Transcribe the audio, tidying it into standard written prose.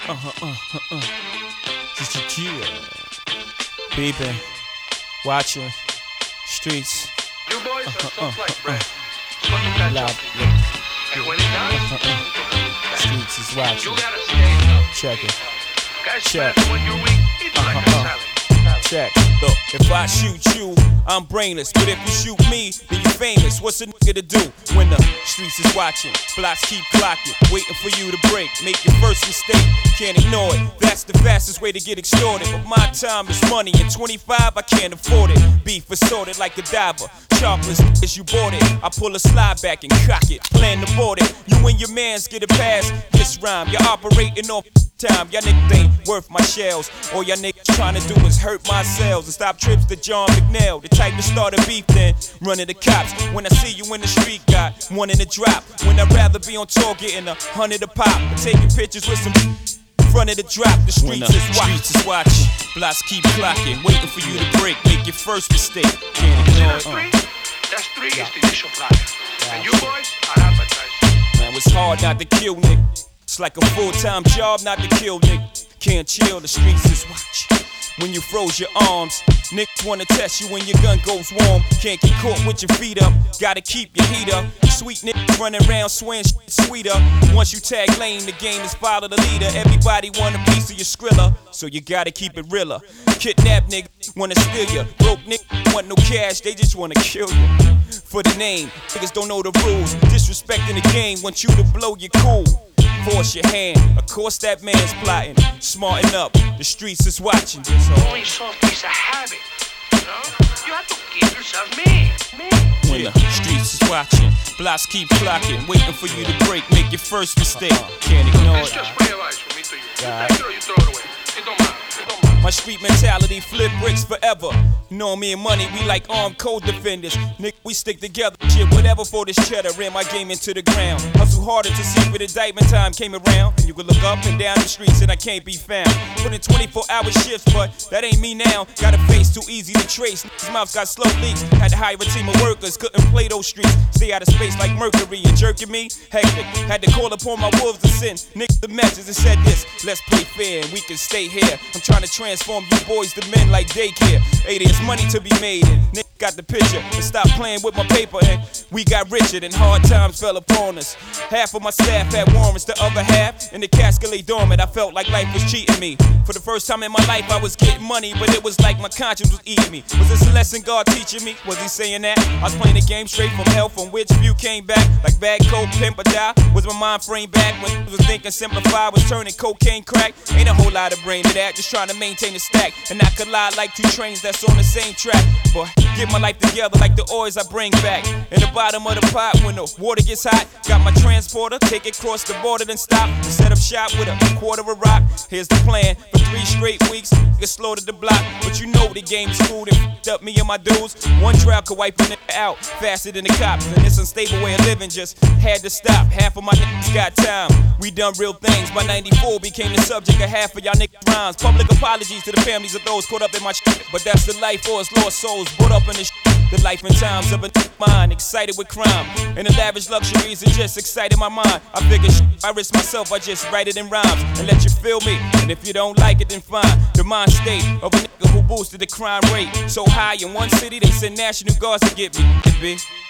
Just a kid. Peeping, watching, streets. You boys are soft like bread. It's what you catch up. And when it does, Streets is watching. you gotta stay up. Check it. Guys, Check. when you're weak, eat like a salad. Check. Look, if I shoot you, I'm brainless. But if you shoot me, then you famous. What's a nigga to do when the streets is watching? Blocks keep clocking, waiting for you to break. Make your first mistake, can't ignore it. That's the fastest way to get extorted. But my time is money, and 25 I can't afford it. Beef assorted like a diver. Chocolates as you bought it. I pull a slide back and cock it. Plan to board it. You and your mans get a pass. This rhyme, you're operating off time. Y'all niggas ain't worth my shells. All y'all niggas trying to do is hurt my cells and stop trips to John McNeil. The type to start a beef, then running the cops. When I see you in the street, got one in the drop. When I'd rather be on tour getting 100 a pop. Or taking pictures with some in front of the drop. The streets is watching. Blocks keep clocking, waiting for you to break. Make your first mistake. Can't ignore it. That's three is the initial flyer. And you boys are advertising. Man, it's hard not to kill nigga. It's like a full-time job not to kill nigga. Can't chill, the streets is watching. When you froze your arms, niggas wanna test you when your gun goes warm. Can't get caught with your feet up, gotta keep your heat up. Sweet niggas running around swaying shit sweeter. Once you tag lane, the game is follow the leader. Everybody want a piece of your Skrilla, so you gotta keep it realer. Kidnap niggas wanna steal you. Broke niggas want no cash, they just wanna kill you. For the name, niggas don't know the rules. Disrespecting the game, want you to blow your cool. Force your hand, of course that man's plotting. Smarten up, the streets is watching. Only soft is a habit. You know? You have to keep yourself mean. When the streets is watching, blocks keep clocking, waiting for you to break, make your first mistake. Can't ignore It's it. just free advice from me to you. You take it or you throw it away. It don't matter. It don't matter. My street mentality, flip bricks forever. You know me and money, we like armed co-defenders. Nigga, we stick together, shit, whatever for this cheddar. Ran my game into the ground. Hustle harder to see if indictment time came around. And you could look up and down the streets and I can't be found. Put in 24-hour shifts, but that ain't me now. Got a face too easy to trace. His mouth got slow leaks. Had to hire a team of workers, couldn't play those streets. Stay out of space like Mercury and jerking me. Hectic, had to call upon my wolves to send. Nigga the message and said this: let's play fair and we can stay here. I'm trying to transform you boys to men like daycare. Hey, there's money to be made and nigga got the picture. And stop playing with my paper and we got richer and hard times fell upon us. Half of my staff had warrants, the other half in the casket lay dormant. I felt like life was cheating me. For the first time in my life I was getting money, but it was like my conscience was eating me. Was this a lesson God teaching me? Was he saying that? I was playing the game straight from hell, from which view came back. Like bad coke, pimp or die. Was my mind frame back when I was thinking simplify, was turning cocaine crack. Ain't a whole lot of brain to that, just trying to maintain the stack. And I collide like two trains that's on the same track. But get my life together like the oils I bring back. In the bottom of the pot when the water gets hot. Got my transporter, take it across the border then stop. And set up shop with a quarter of rock. Here's the plan, for 3 straight weeks, get slaughtered the block. But you know the game is cool, they f***ed up me and my dudes. One drought could wipe a nigga out faster than the cops. And this unstable way of living just had to stop. Half of my niggas got time, we done real things. By 94 became the subject of half of y'all niggas' rhymes. Public apologies to the families of those caught up in my shit. But that's the life for us lost souls, brought up in this shit. The life and times of a mind, excited with crime. And the lavish luxuries are just excited my mind. I figure shit, I risk myself, I just write it in rhymes and let you feel me. And if you don't like it, then fine. The mind state of a nigga who boosted the crime rate so high in one city, they send National Guards to get me.